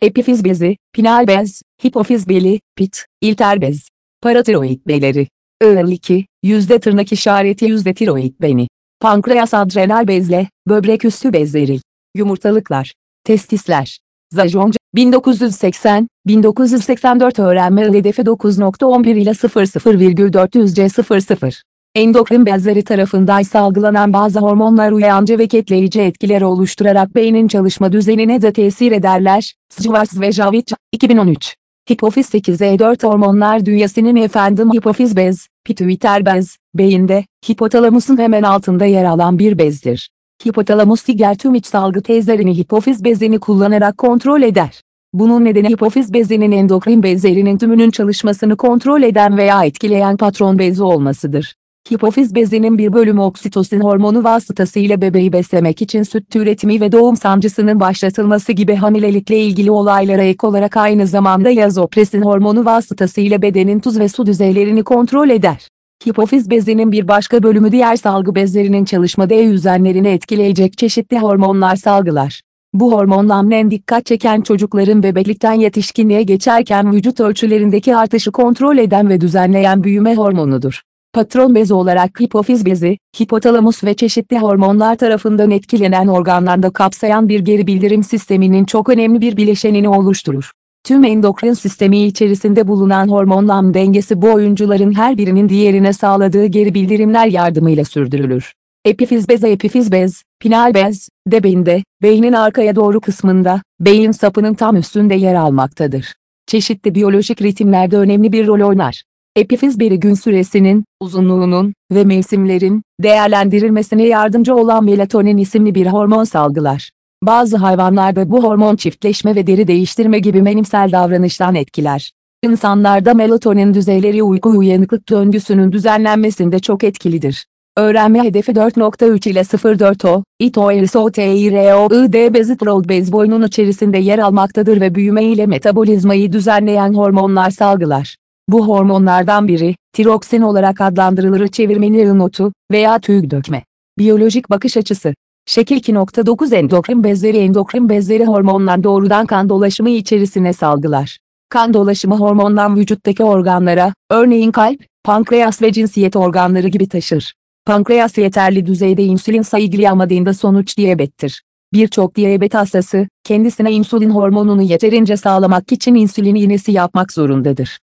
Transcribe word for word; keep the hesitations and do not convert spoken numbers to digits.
Epifiz bezi, pineal bez, hipofiz beli, pit, ilter bez. Paratiroid beleri. I iki, yüzde tırnak işareti yüzde tiroid beni. Pankreas adrenal bezle, böbrek üstü bezleri. Yumurtalıklar. Testisler. Zajonca, bin dokuz yüz seksen - bin dokuz yüz seksen dört öğrenme hedefi dokuz nokta on bir ile sıfır sıfır virgül dört yüz C sıfır sıfır. Endokrin bezleri tarafından salgılanan bazı hormonlar uyarıcı ve kitleyici etkileri oluşturarak beynin çalışma düzenine de tesir ederler. Schwartz ve Javic, iki bin on üç. Hipofiz sekiz E dört hormonlar dünyasının efendim hipofiz bez, pituiter bez, beyinde, hipotalamusun hemen altında yer alan bir bezdir. Hipotalamus diğer tüm iç salgı tezlerini hipofiz bezini kullanarak kontrol eder. Bunun nedeni hipofiz bezinin endokrin bezlerinin tümünün çalışmasını kontrol eden veya etkileyen patron bezi olmasıdır. Hipofiz bezinin bir bölümü oksitosin hormonu vasıtasıyla bebeği beslemek için süt üretimi ve doğum sancısının başlatılması gibi hamilelikle ilgili olaylara ek olarak aynı zamanda vazopresin hormonu vasıtasıyla bedenin tuz ve su düzeylerini kontrol eder. Hipofiz bezinin bir başka bölümü diğer salgı bezlerinin çalışma düzenlerini etkileyecek çeşitli hormonlar salgılar. Bu hormonlar en dikkat çeken çocukların bebeklikten yetişkinliğe geçerken vücut ölçülerindeki artışı kontrol eden ve düzenleyen büyüme hormonudur. Patron bezi olarak hipofiz bezi, hipotalamus ve çeşitli hormonlar tarafından etkilenen organlarda kapsayan bir geri bildirim sisteminin çok önemli bir bileşenini oluşturur. Tüm endokrin sistemi içerisinde bulunan hormonlar dengesi bu oyuncuların her birinin diğerine sağladığı geri bildirimler yardımıyla sürdürülür. Epifiz bezi epifiz bez, pineal bez, de beyinde, beynin arkaya doğru kısmında, beyin sapının tam üstünde yer almaktadır. Çeşitli biyolojik ritimlerde önemli bir rol oynar. Epifiz beri gün süresinin, uzunluğunun ve mevsimlerin değerlendirilmesine yardımcı olan melatonin isimli bir hormon salgılar. Bazı hayvanlarda bu hormon çiftleşme ve deri değiştirme gibi menimsel davranıştan etkiler. İnsanlarda melatonin düzeyleri uyku-uyanıklık döngüsünün düzenlenmesinde çok etkilidir. Öğrenme hedefi dört nokta üç ile sıfır nokta dört O, itoerisotireoid bezi tiroid bez boynun içerisinde yer almaktadır ve büyüme ile metabolizmayı düzenleyen hormonlar salgılar. Bu hormonlardan biri, tiroksin olarak adlandırılır çevirmeli notu veya tüy dökme. Biyolojik bakış açısı. Şekil iki nokta dokuz endokrin bezleri endokrin bezleri hormonlar doğrudan kan dolaşımı içerisine salgılar. Kan dolaşımı hormondan vücuttaki organlara, örneğin kalp, pankreas ve cinsiyet organları gibi taşır. Pankreas yeterli düzeyde insülin salgılayamadığında sonuç diyabettir. Birçok diyabet hastası, kendisine insülin hormonunu yeterince sağlamak için insülin iğnesi yapmak zorundadır.